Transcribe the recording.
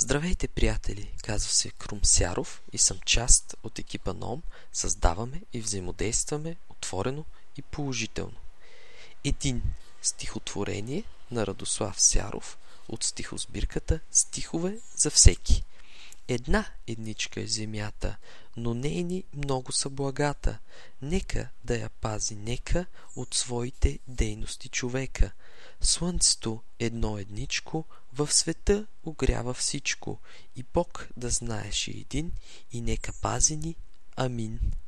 Здравейте, приятели! Казва се Крум Сяров и съм част от екипа НОМ. Създаваме и взаимодействаме отворено и положително. Един стихотворение на Радослав Сяров от стихосбирката Стихове за всеки. Една едничка е земята, но нейни много са благата. Нека да я пази, нека от своите дейности човека. Слънцето едно едничко в света огрява всичко. И Бог да знаеш един, и нека пази ни. Амин.